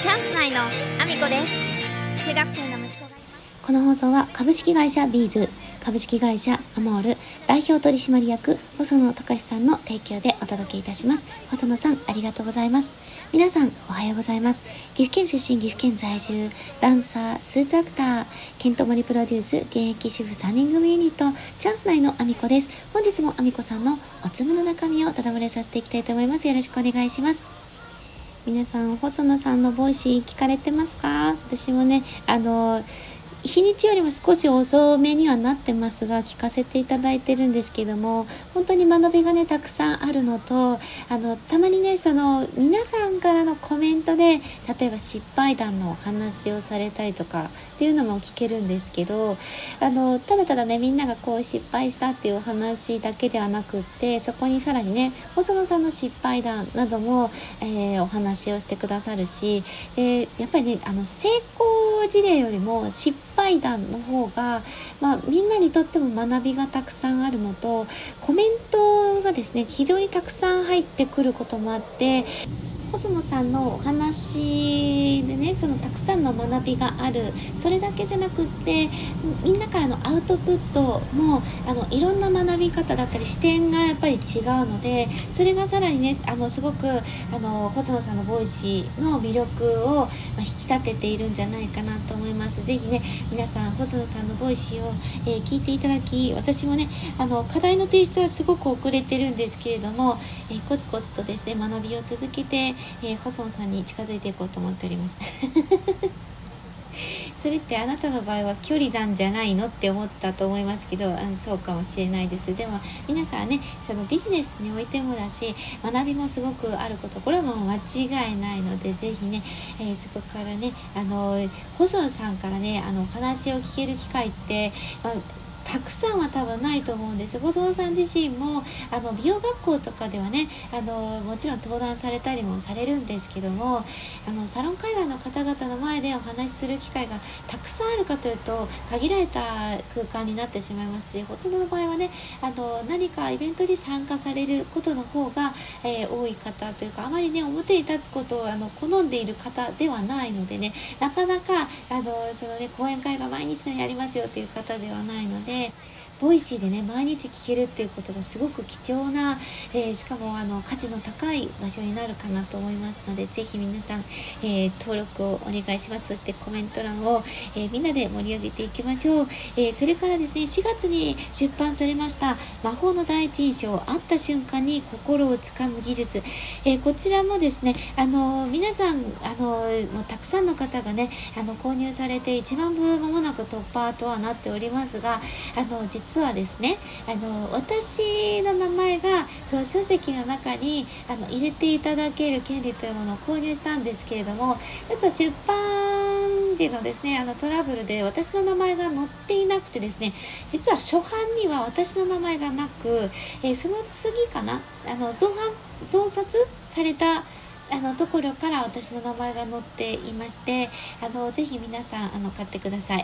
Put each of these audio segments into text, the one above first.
チャンス内のアミコです。中学生の息子がいます。 この放送は株式会社ビーズ、株式会社アモール代表取締役細野隆さんの提供でお届けいたします。細野さん、ありがとうございます。皆さんおはようございます。岐阜県出身、岐阜県在住、ダンサー、スーツアクター、ケントモリプロデュース、現役主婦3人組ユニットチャンス内のアミコです。本日もアミコさんのおつむの中身をただ漏れさせていきたいと思います。よろしくお願いします。皆さん、細野さんのボイシー聞かれてますか？私もね、日にちよりも少し遅めにはなってますが、聞かせていただいてるんですけども、本当に学びがねたくさんあるのと、たまにね皆さんからのコメントで、例えば失敗談のお話をされたりとかっていうのも聞けるんですけど、ただただねみんながこう失敗したっていうお話だけではなくって、そこにさらにね細野さんの失敗談なども、お話をしてくださるし、やっぱりね成功事例よりも失敗談の方が、みんなにとっても学びがたくさんあるのと、コメントがですね非常にたくさん入ってくることもあって、細野さんのお話でねたくさんの学びがある。それだけじゃなくって、みんなからのアウトプットもいろんな学び方だったり視点がやっぱり違うので、それがさらにねすごく細野さんのボイシーの魅力を引き立てているんじゃないかなと思います。ぜひね皆さん細野さんのボイシーを、聞いていただき、私もね課題の提出はすごく遅れてるんですけれども、コツコツとですね学びを続けて、細野さんに近づいていこうと思っておりますそれってあなたの場合は距離なんじゃないのって思ったと思いますけど、そうかもしれないです。でも皆さんはねビジネスにおいてもだし、学びもすごくあること、これはもう間違いないので、ぜひね、そこからね細野さんからねお話を聞ける機会って、たくさんは多分ないと思うんです。細野さん自身も美容学校とかではねもちろん登壇されたりもされるんですけども、サロン界隈の方々の前でお話しする機会がたくさんあるかというと限られた空間になってしまいますし、ほとんどの場合はね何かイベントに参加されることの方が、多い方というか、あまりね表に立つことを好んでいる方ではないのでね、なかなか講演会が毎日のようにやりますよという方ではないので、ボイシーでね毎日聞けるっていうことがすごく貴重な、しかも価値の高い場所になるかなと思いますので、ぜひ皆さん、登録をお願いします。そしてコメント欄を、みんなで盛り上げていきましょう。それからですね、4月に出版されました魔法の第一印象、会った瞬間に心をつかむ技術、こちらもですね皆さんもうたくさんの方がね購入されて1万部間もなく突破とはなっておりますが、実はですね私の名前がその書籍の中に入れていただける権利というものを購入したんですけれども、ちょっと出版時のですねトラブルで私の名前が載っていなくてですね、実は初版には私の名前がなく、その次かな増刷されたところから私の名前が載っていまして、ぜひ皆さん買ってください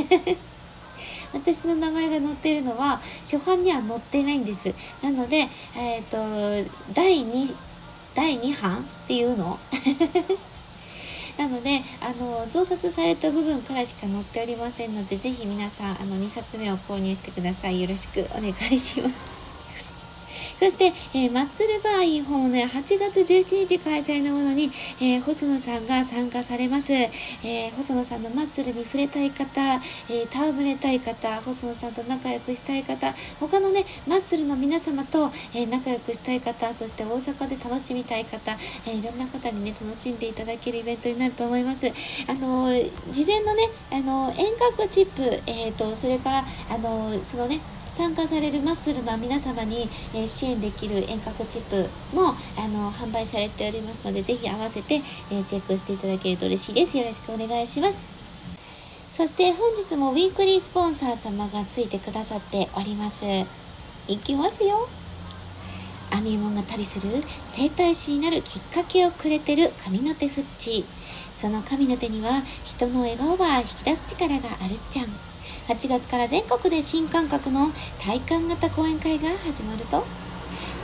私の名前が載っているのは初版には載っていないんです。なので、第2版っていうのなので増刷された部分からしか載っておりませんので、ぜひ皆さん2冊目を購入してください。よろしくお願いしますそして、マッスルバーインホームね、8月17日開催のものに、細野さんが参加されます。細野さんのマッスルに触れたい方、戯れたい方、細野さんと仲良くしたい方、他のねマッスルの皆様と、仲良くしたい方、そして大阪で楽しみたい方、いろんな方にね楽しんでいただけるイベントになると思います。事前のね遠隔チップ、それからそのね参加されるマッスルの皆様に、支援できる遠隔チップも販売されておりますので、ぜひ合わせて、チェックしていただけると嬉しいです。よろしくお願いします。そして本日もウィークリースポンサー様がついてくださっております。いきますよ。アミモンが旅する整体師になるきっかけをくれてる神の手フッチ。その神の手には人の笑顔ば引き出す力があるっちゃん。8月から全国で新感覚の体感型講演会が始まると、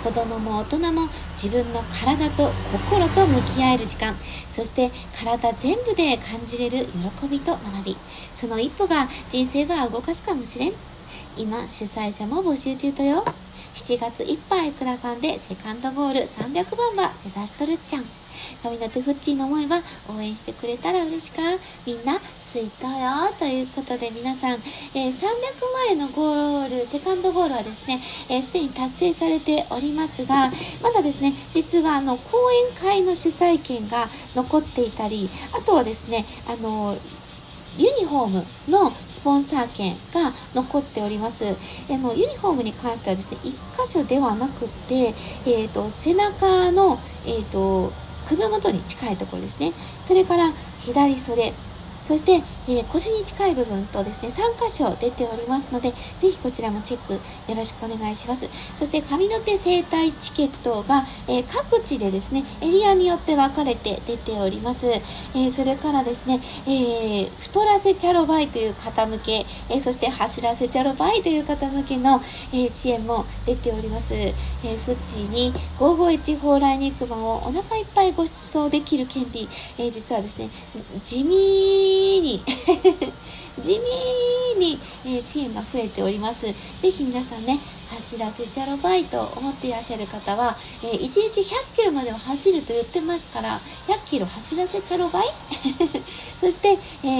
子供も大人も自分の体と心と向き合える時間、そして体全部で感じれる喜びと学び、その一歩が人生は動かすかもしれん。今主催者も募集中とよ。7月いっぱいクラファンでセカンドゴール300番は目指しとるっちゃん。神の手フッチーの思いは応援してくれたら嬉しか。みんなスイートよということで、皆さん、300万円のゴール、セカンドゴールはですね、すでに達成されておりますが、まだですね、実は講演会の主催権が残っていたり、あとはですね、ユニフォームのスポンサー権が残っております。ユニフォームに関してはですね、1箇所ではなくて、背中の、首元に近いところですね。それから左袖、そして、腰に近い部分とですね、3箇所出ておりますので、ぜひこちらもチェックよろしくお願いします。そして神の手整体チケットが、各地でですね、エリアによって分かれて出ております。それからですね、太らせチャロバイという方向け、そして走らせチャロバイという方向けの、支援も出ております。フッチーに551蓬莱肉まんをお腹いっぱいご馳走できる権利、実はですね、地味に支援が増えております。ぜひ皆さんね、走らせチャロバイと思っていらっしゃる方は、1日100キロまでは走ると言ってますから、100キロ走らせチャロバイそして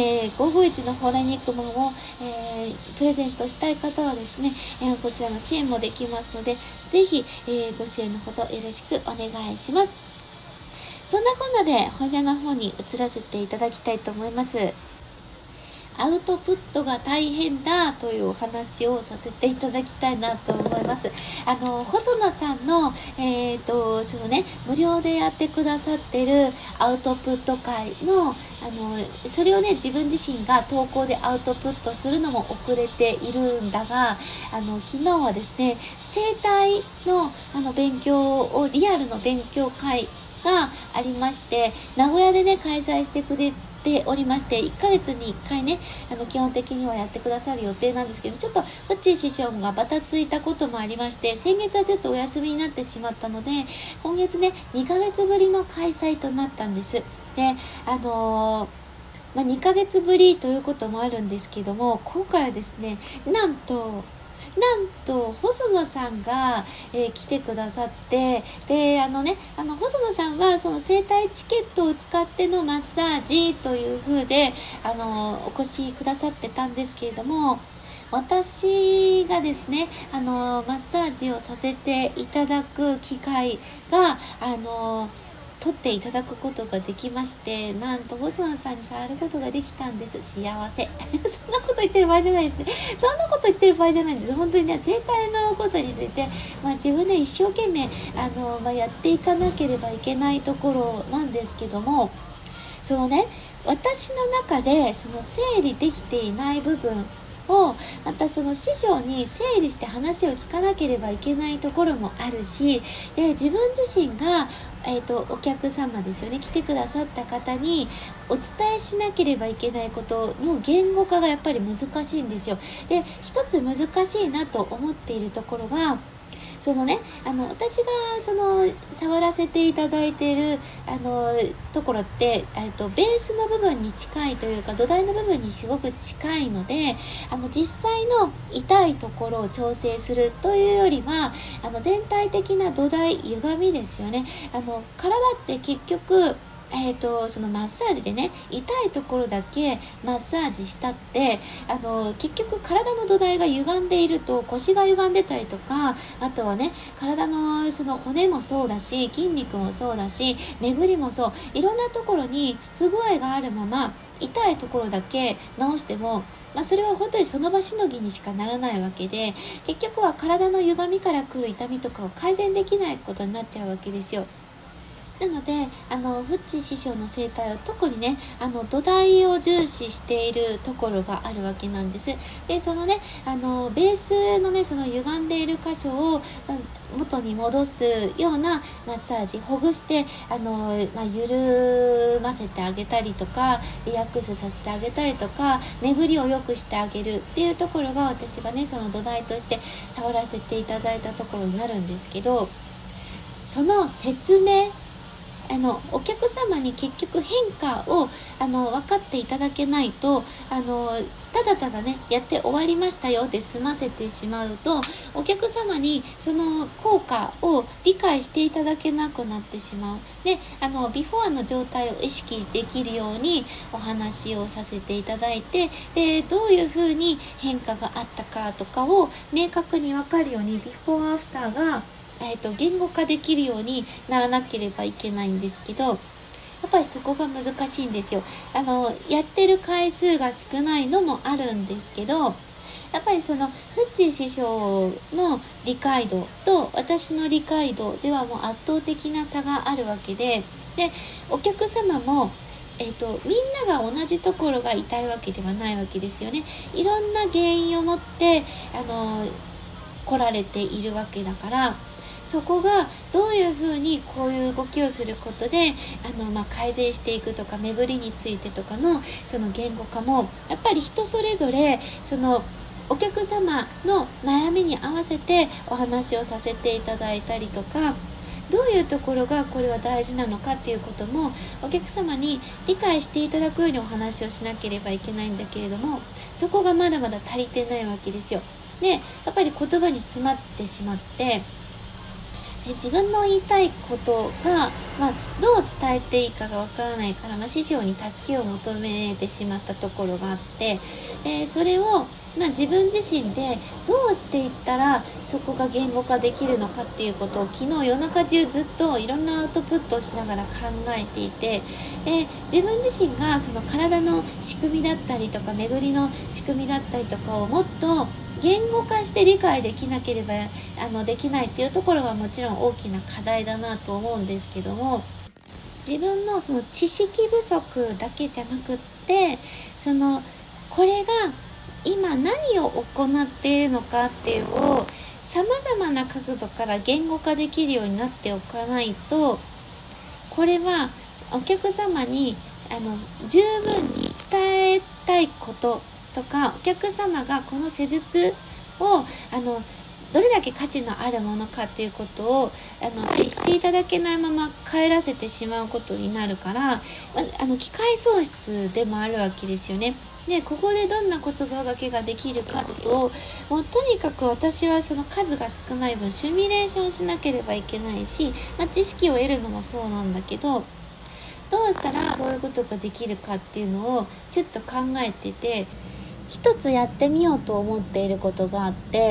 、551の蓬莱肉まんを、プレゼントしたい方はですね、こちらの支援もできますので、ぜひ、ご支援のほどよろしくお願いします。そんなこんなで本屋の方に移らせていただきたいと思います。アウトプットが大変だというお話をさせていただきたいなと思います。細野さんの、そのね、無料でやってくださってるアウトプット会の、それをね、自分自身が投稿でアウトプットするのも遅れているんだが、昨日はですね、生態の、勉強を、リアルの勉強会がありまして、名古屋でね、開催してくれておりまして、1ヶ月に1回ね、基本的にはやってくださる予定なんですけど、ちょっとフッチー師匠がバタついたこともありまして、先月はちょっとお休みになってしまったので、今月ね、2ヶ月ぶりの開催となったんです。で、2ヶ月ぶりということもあるんですけども、今回はですね、なんと細野さんが、来てくださって、で細野さんはその整体チケットを使ってのマッサージという風でお越しくださってたんですけれども、私がですねマッサージをさせていただく機会が取っていただくことができまして、なんと細野さんに触ることができたんです。幸せそんなこと言ってる場合じゃないですね。そんなこと言ってる場合じゃないんです。本当にね、整体のことについて、自分で一生懸命やっていかなければいけないところなんですけども、そのね、私の中でその整理できていない部分をまたその師匠に整理して話を聞かなければいけないところもあるし、で自分自身が、お客様ですよね、来てくださった方にお伝えしなければいけないことの言語化がやっぱり難しいんですよ。で、一つ難しいなと思っているところが、そのね、私が触らせていただいているところって、ベースの部分に近いというか土台の部分にすごく近いので、実際の痛いところを調整するというよりは全体的な土台歪みですよね。体って結局そのマッサージでね、痛いところだけマッサージしたって結局体の土台が歪んでいると、腰が歪んでたりとか、あとはね、体のその骨もそうだし、筋肉もそうだし、巡りもそう、いろんなところに不具合があるまま痛いところだけ直しても、それは本当にその場しのぎにしかならないわけで、結局は体の歪みから来る痛みとかを改善できないことになっちゃうわけですよ。なのでフッチ師匠の整体は特にね土台を重視しているところがあるわけなんです。でそのねベースのねその歪んでいる箇所を元に戻すようなマッサージ、ほぐして緩ませてあげたりとか、リラックスさせてあげたりとか、巡りを良くしてあげるっていうところが、私がねその土台として触らせていただいたところになるんですけど、 その説明、お客様に結局変化を分かっていただけないと、ただただねやって終わりましたよで済ませてしまうと、お客様にその効果を理解していただけなくなってしまう。で、ビフォーの状態を意識できるようにお話をさせていただいて、でどういう風に変化があったかとかを明確に分かるように、ビフォーアフターが言語化できるようにならなければいけないんですけど、やっぱりそこが難しいんですよ。やってる回数が少ないのもあるんですけど、やっぱりそのフッチー師匠の理解度と私の理解度ではもう圧倒的な差があるわけで、お客様もみんなが同じところが痛いわけではないわけですよね。いろんな原因を持って来られているわけだから、そこがどういうふうにこういう動きをすることで改善していくとか、巡りについてとかのその言語化もやっぱり人それぞれそのお客様の悩みに合わせてお話をさせていただいたりとか、どういうところがこれは大事なのかっていうこともお客様に理解していただくようにお話をしなければいけないんだけれども、そこがまだまだ足りてないわけですよ。で、やっぱり言葉に詰まってしまって、自分の言いたいことが、どう伝えていいかがわからないから、師匠に助けを求めてしまったところがあって、それを自分自身でどうしていったらそこが言語化できるのかっていうことを昨日夜中中ずっといろんなアウトプットをしながら考えていて、自分自身がその体の仕組みだったりとか、巡りの仕組みだったりとかをもっと言語化して理解できなければできないっていうところはもちろん大きな課題だなと思うんですけども、自分のその知識不足だけじゃなくって、これが今何を行っているのかっていうのをさまざまな角度から言語化できるようになっておかないと、これはお客様に十分に伝えたいこととか、お客様がこの施術をどれだけ価値のあるものかっていうことをしていただけないまま帰らせてしまうことになるから、機会喪失でもあるわけですよね。で、ここでどんな言葉がけができるかと、もうとにかく私はその数が少ない分シミュレーションしなければいけないし、知識を得るのもそうなんだけど、どうしたらそういうことができるかっていうのをちょっと考えてて、一つやってみようと思っていることがあって、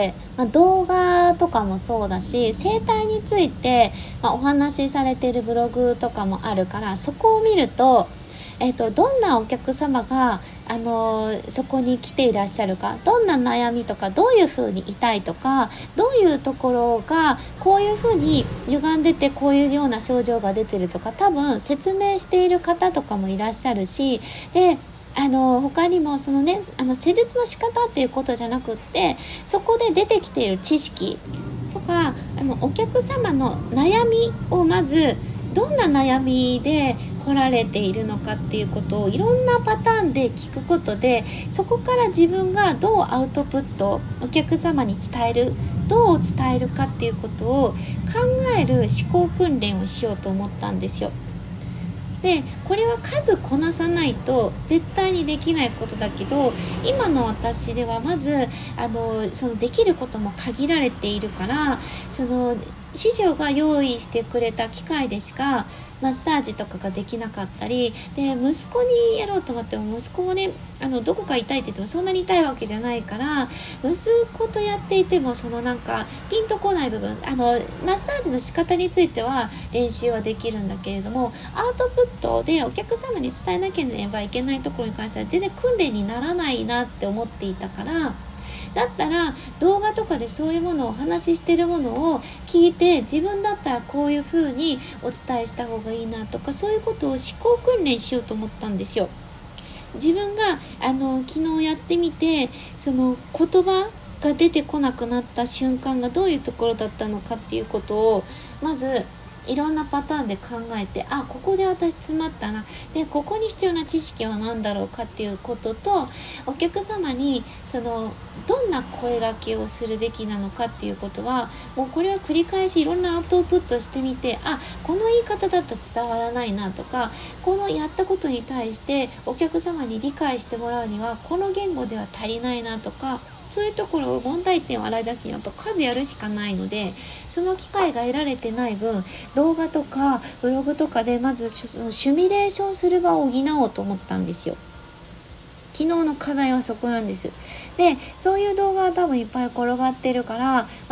動画とかもそうだし、生態について、お話しされているブログとかもあるから、そこを見ると、どんなお客様がそこに来ていらっしゃるか、どんな悩みとか、どういう風に痛いとか、どういうところがこういう風に歪んでてこういうような症状が出てるとか、多分説明している方とかもいらっしゃるし、で他にもそのね、施術の仕方っていうことじゃなくって、そこで出てきている知識とか、お客様の悩みをまずどんな悩みで来られているのかっていうことをいろんなパターンで聞くことで、そこから自分がどうアウトプット、お客様に伝える、どう伝えるかっていうことを考える思考訓練をしようと思ったんですよ。で、これは数こなさないと絶対にできないことだけど、今の私ではまずそのできることも限られているから、その師匠が用意してくれた機械でしかマッサージとかができなかったりで、息子にやろうと思っても息子もねどこか痛いって言ってもそんなに痛いわけじゃないから、息子とやっていてもそのピンとこない部分、マッサージの仕方については練習はできるんだけれども、アウトプットでお客様に伝えなければいけないところに関しては全然訓練にならないなって思っていたから、だったら動画とかでそういうものをお話ししてるものを聞いて、自分だったらこういう風にお伝えした方がいいなとか、そういうことを思考訓練しようと思ったんですよ。自分が昨日やってみて、その言葉が出てこなくなった瞬間がどういうところだったのかっていうことをまずいろんなパターンで考えて、ここで私詰まったな、でここに必要な知識は何だろうかっていうことと、お客様にどんな声掛けをするべきなのかっていうことは、もうこれは繰り返しいろんなアウトプットしてみて、この言い方だと伝わらないなとか、このやったことに対してお客様に理解してもらうにはこの言語では足りないなとか、そういうところを問題点を洗い出すにはやっぱ数やるしかないので、その機会が得られてない分、動画とかブログとかでまずシミュレーションする場を補おうと思ったんですよ。昨日の課題はそこなんです。で、そういう動画は多分いっぱい転がってるから、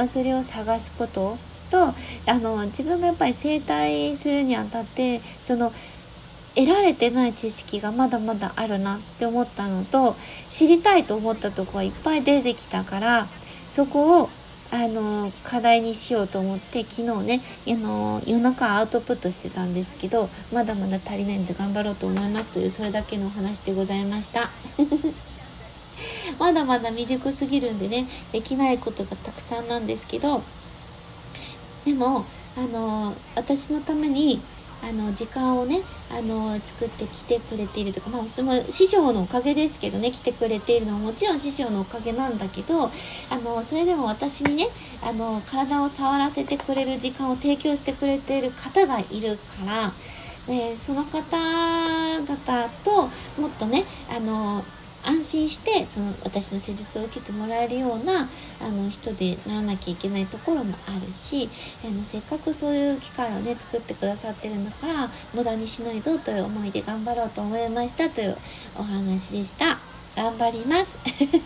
それを探すことと、自分がやっぱり整体するにあたって得られてない知識がまだまだあるなって思ったのと、知りたいと思ったところはいっぱい出てきたから、そこを課題にしようと思って、昨日ね夜中アウトプットしてたんですけど、まだまだ足りないので頑張ろうと思いますという、それだけのお話でございましたまだまだ未熟すぎるんでね、できないことがたくさんなんですけど、でも私のために時間をね作って来てくれているとか、その師匠のおかげですけどね、来てくれているのはもちろん師匠のおかげなんだけど、それでも私にね体を触らせてくれる時間を提供してくれている方がいるから、その方々ともっとね安心して私の施術を受けてもらえるような人でならなきゃいけないところもあるし、せっかくそういう機会をね作ってくださってるんだから、無駄にしないぞという思いで頑張ろうと思いましたというお話でした。頑張ります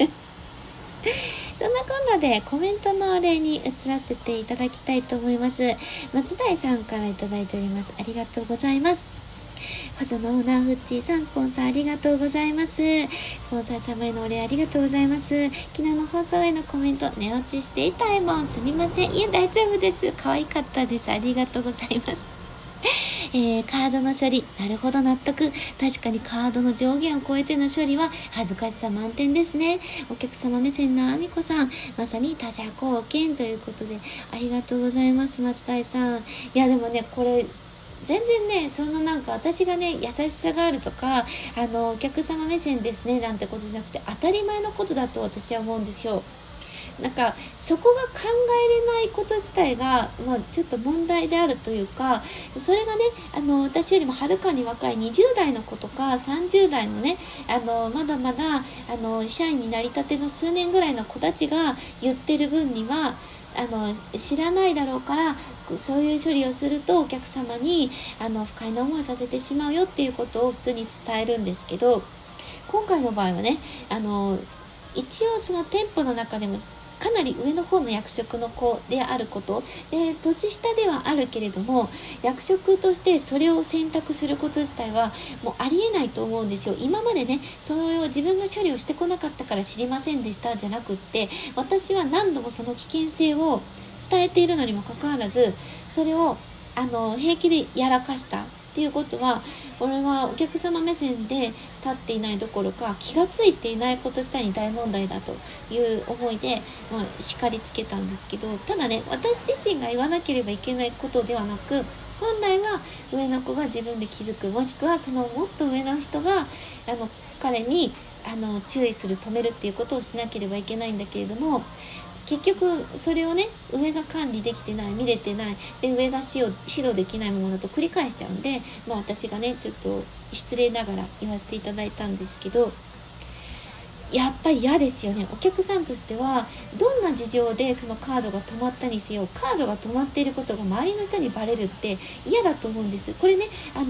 そんなこんなでコメントのお礼に移らせていただきたいと思います。松台さんからいただいております。ありがとうございます。細野オーナーフッチーさん、スポンサーありがとうございます。スポンサー様へのお礼ありがとうございます。昨日の放送へのコメント、寝落ちしていたいもん、すみません。いや大丈夫です。可愛かったです。ありがとうございます。カードの処理、なるほど納得。確かにカードの上限を超えての処理は恥ずかしさ満点ですね。お客様目線のあみこさん、まさに他者貢献ということでありがとうございます。松田さん、いやでもね、これ全然ね、そんな私がね優しさがあるとかお客様目線ですねなんてことじゃなくて、当たり前のことだと私は思うんですよ。そこが考えれないこと自体が、ちょっと問題であるというか、それがね私よりもはるかに若い20代の子とか30代のねまだまだ社員になりたての数年ぐらいの子たちが言ってる分には知らないだろうから、そういう処理をするとお客様に不快な思いをさせてしまうよっていうことを普通に伝えるんですけど、今回の場合はね一応その店舗の中でもかなり上の方の役職の子であることで、年下ではあるけれども役職としてそれを選択すること自体はもうありえないと思うんですよ。今までねそれを自分が処理をしてこなかったから知りませんでしたじゃなくって、私は何度もその危険性を伝えているのにもかかわらず、それを平気でやらかしたっていうことは、俺はお客様目線で立っていないどころか気がついていないこと自体に大問題だという思いで、叱りつけたんですけど、ただね私自身が言わなければいけないことではなく、本来は上の子が自分で気づく、もしくはそのもっと上の人が彼に注意する、止めるっていうことをしなければいけないんだけれども、結局それをね上が管理できてない、見れてないで、上が指導できないものだと繰り返しちゃうんで、私がねちょっと失礼ながら言わせていただいたんですけど、やっぱり嫌ですよね。お客さんとしてはどんな事情でそのカードが止まったにせよ、カードが止まっていることが周りの人にバレるって嫌だと思うんです。これね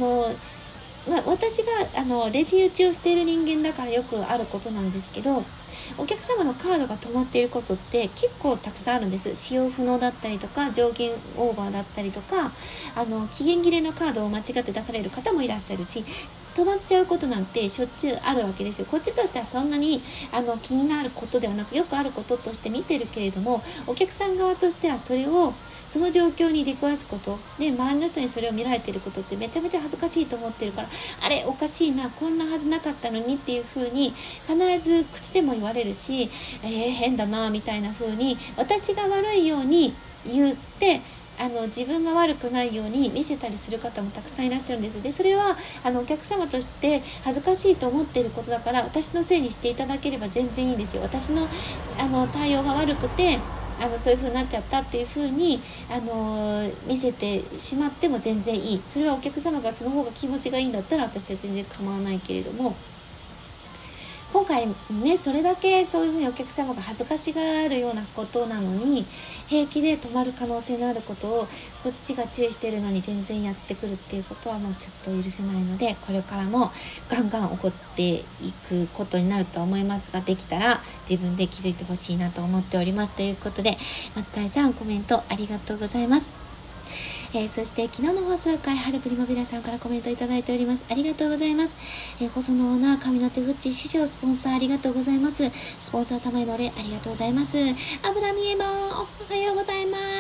私がレジ打ちをしている人間だからよくあることなんですけど、お客様のカードが止まっていることって結構たくさんあるんです。使用不能だったりとか、上限オーバーだったりとか、期限切れのカードを間違って出される方もいらっしゃるし、止まっちゃうことなんてしょっちゅうあるわけですよ。こっちとしてはそんなに気になることではなく、よくあることとして見てるけれども、お客さん側としてはそれをその状況に出くわすことで、周りの人にそれを見られていることってめちゃめちゃ恥ずかしいと思ってるから、あれおかしいな、こんなはずなかったのにっていう風に必ず口でも言われるし、変だなみたいな風に私が悪いように言って自分が悪くないように見せたりする方もたくさんいらっしゃるんです。でそれはお客様として恥ずかしいと思っていることだから、私のせいにしていただければ全然いいんですよ。私の対応が悪くてそういう風になっちゃったっていう風に見せてしまっても全然いい。それはお客様がその方が気持ちがいいんだったら私は全然構わないけれども、今回ねそれだけそういうふうにお客様が恥ずかしがるようなことなのに、平気で止まる可能性のあることをこっちが注意しているのに全然やってくるっていうことはもうちょっと許せないので、これからもガンガン怒っていくことになると思いますが、できたら自分で気づいてほしいなと思っております。ということで、松谷さんコメントありがとうございます。そして昨日の放送回、春プリマベラさんからコメントいただいております。ありがとうございます。細野オーナー、神の手フッチ史上スポンサーありがとうございます。スポンサー様へのお礼ありがとうございます。油見えもんおはようございます。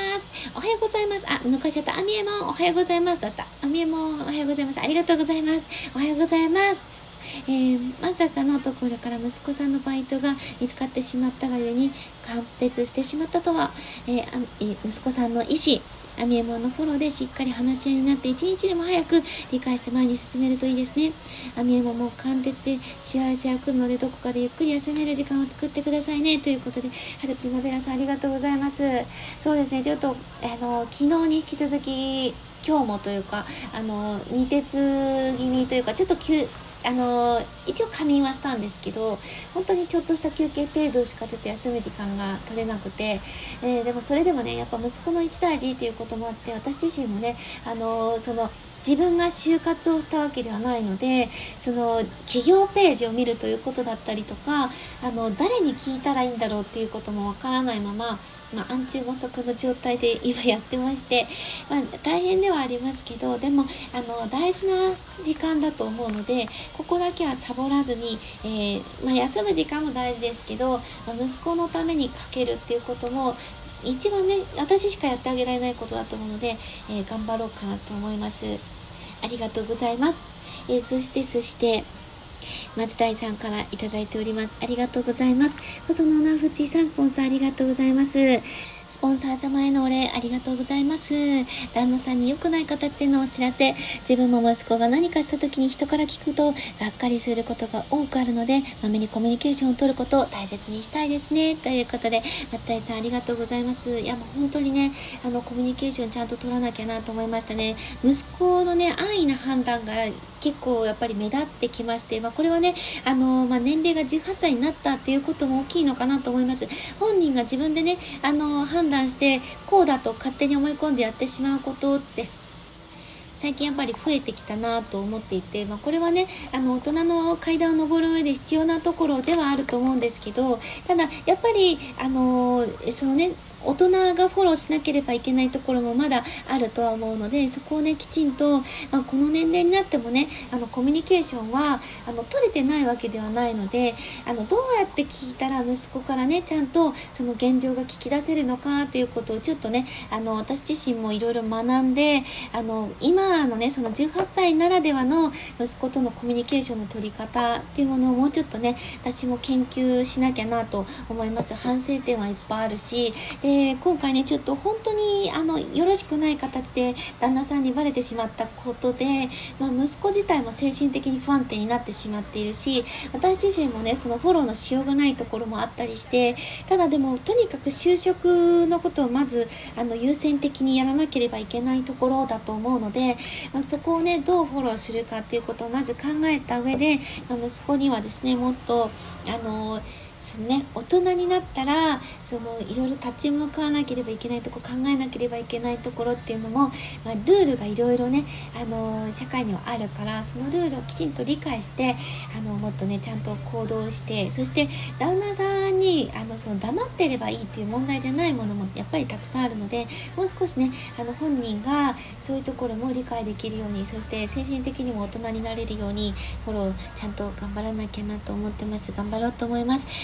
おはようございます。抜かしちゃった。あみえもんおはようございますだった。あみえもんおはようございます。ありがとうございます。おはようございます。まさかのところから息子さんのバイトが見つかってしまったがゆえに貫徹してしまったとは、息子さんの意思、アミエモンのフォローでしっかり話し合いになって一日でも早く理解して前に進めるといいですね。アミエモンも貫徹で幸せが来るので、どこかでゆっくり休める時間を作ってくださいねということで、春プリマベラさんありがとうございます。そうですね、ちょっと昨日に引き続き今日もというか二鉄気味というか、ちょっと一応仮眠はしたんですけど、本当にちょっとした休憩程度しかちょっと休む時間が取れなくて、でもそれでもねやっぱ息子の一大事っていうこともあって、私自身もね自分が就活をしたわけではないので、その企業ページを見るということだったりとか、誰に聞いたらいいんだろうっていうこともわからないまま、暗中模索の状態で今やってまして、大変ではありますけど、でも大事な時間だと思うので、ここだけはサボらずに、休む時間も大事ですけど、息子のためにかけるっていうことも一番ね私しかやってあげられないことだと思うので、頑張ろうかなと思います。ありがとうございます。そして松谷さんからいただいております。ありがとうございます。細野ナフッチーさんスポンサーありがとうございます。スポンサー様へのお礼ありがとうございます。旦那さんに良くない形でのお知らせ、自分も息子が何かした時に人から聞くとがっかりすることが多くあるので、まめにコミュニケーションを取ることを大切にしたいですねということで、松谷さんありがとうございます。いやもう本当にねコミュニケーションちゃんと取らなきゃなと思いましたね。息子のね安易な判断が結構やっぱり目立ってきまして、これはね年齢が18歳になったっていうことも大きいのかなと思います。本人が自分でね判断してこうだと勝手に思い込んでやってしまうことって最近やっぱり増えてきたなと思っていて、これはね大人の階段を上る上で必要なところではあると思うんですけど、ただやっぱりそのね大人がフォローしなければいけないところもまだあるとは思うので、そこをねきちんと、この年齢になってもねコミュニケーションは取れてないわけではないので、どうやって聞いたら息子からねちゃんとその現状が聞き出せるのかということをちょっとね私自身もいろいろ学んで、今のねその18歳ならではの息子とのコミュニケーションの取り方っていうものをもうちょっとね私も研究しなきゃなと思います。反省点はいっぱいあるし、今回ねちょっと本当によろしくない形で旦那さんにバレてしまったことで、息子自体も精神的に不安定になってしまっているし、私自身もねそのフォローのしようがないところもあったりして、ただでもとにかく就職のことをまず優先的にやらなければいけないところだと思うので、そこをねどうフォローするかっていうことをまず考えた上で、息子にはですねもっと大人になったらいろいろ立ち向かわなければいけないところ、考えなければいけないところっていうのも、ルールがいろいろね社会にはあるから、そのルールをきちんと理解してもっとねちゃんと行動して、そして旦那さんに黙ってればいいっていう問題じゃないものもやっぱりたくさんあるので、もう少しね本人がそういうところも理解できるように、そして精神的にも大人になれるようにフォローちゃんと頑張らなきゃなと思ってます。頑張ろうと思います。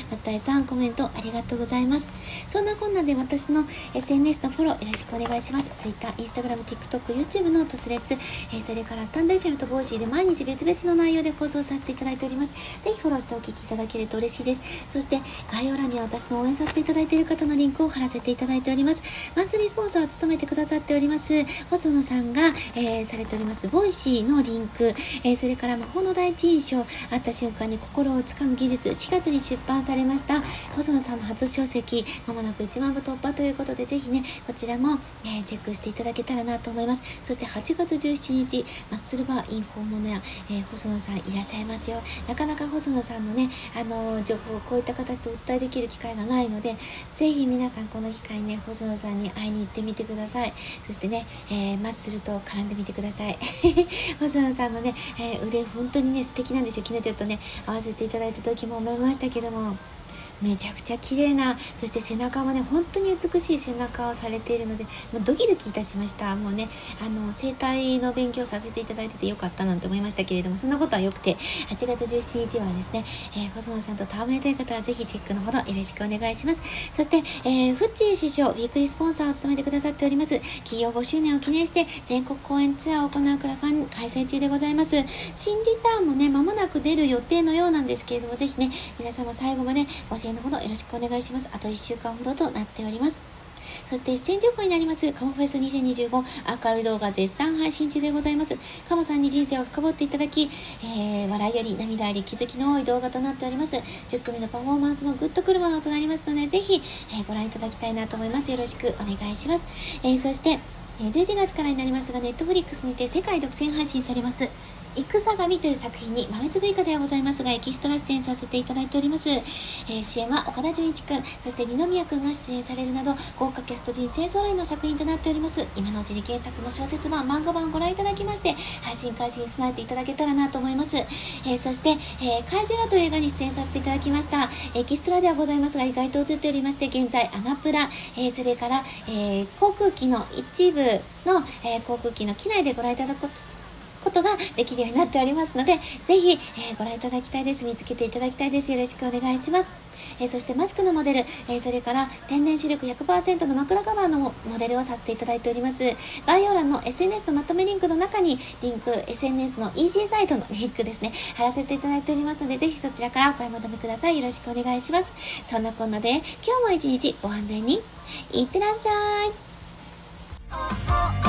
松田さんコメントありがとうございます。そんなこんなで私の SNS のフォローよろしくお願いします。Twitter、Instagram、TikTok、YouTube のトスレッツ、それからスタンド FM とボイシーで毎日別々の内容で放送させていただいております。ぜひフォローしてお聞きいただけると嬉しいです。そして概要欄には私の応援させていただいている方のリンクを貼らせていただいております。マンスリースポンサーを務めてくださっております細野さんが、されておりますボイシーのリンク、それから魔法の第一印象、会った瞬間に心をつかむ技術、4月に出版されました細野さんの初書籍、まもなく1万部突破ということで、ぜひねこちらも、チェックしていただけたらなと思います。そして8月17日マッスルバーイン訪問や、細野さんいらっしゃいますよ。なかなか細野さんのね情報をこういった形でお伝えできる機会がないので、ぜひ皆さんこの機会ね細野さんに会いに行ってみてください。そしてね、マッスルと絡んでみてください細野さんのね、腕本当にね素敵なんですよ。昨日ちょっとね合わせていただいた時も思いましたけども、めちゃくちゃ綺麗な、そして背中もね本当に美しい背中をされているので、もうドキドキいたしました。もうね整体の勉強させていただいててよかったなんて思いましたけれども、そんなことはよくて、8月17日はですね、細野さんと戯れたい方はぜひチェックのほどよろしくお願いします。そして、フッチー師匠ウィークリースポンサーを務めてくださっております企業5周年を記念して全国公演ツアーを行うクラファン開催中でございます。新リターンもね間もなく出る予定のようなんですけれども、ぜひね皆様最後までご支援のほどよろしくお願いします。あと1週間ほどとなっております。そして出演情報になりますカモフェス2025アーカイブ動画絶賛配信中でございます。カモさんに人生を深掘っていただき、笑いあり涙あり気づきの多い動画となっております。10組のパフォーマンスもグッとくるものとなりますので、ぜひ、ご覧いただきたいなと思います。よろしくお願いします。そして11月からになりますが、ネットフリックスにて世界独占配信されます戦神という作品に豆粒以下ではございますがエキストラ出演させていただいております。主演は岡田准一くん、そして二宮くんが出演されるなど豪華キャスト陣勢揃いの作品となっております。今のうちに原作の小説版漫画版をご覧いただきまして、配信開始に備えていただけたらなと思います。そして、怪獣らという映画に出演させていただきました。エキストラではございますが意外と映っておりまして、現在アマプラ、それから、航空機の一部の、航空機の機内でご覧いただくことができるようになっておりますので、ぜひ、ご覧いただきたいです。見つけていただきたいです。よろしくお願いします。そしてマスクのモデル、それから天然シルク 100% の枕カバーのモデルをさせていただいております。概要欄の SNS のまとめリンクの中にリンク SNS の EG サイトのリンクですね貼らせていただいておりますので、ぜひそちらからお買い求めください。よろしくお願いします。そんなこんなで今日も一日ご安全にいってらっしゃい。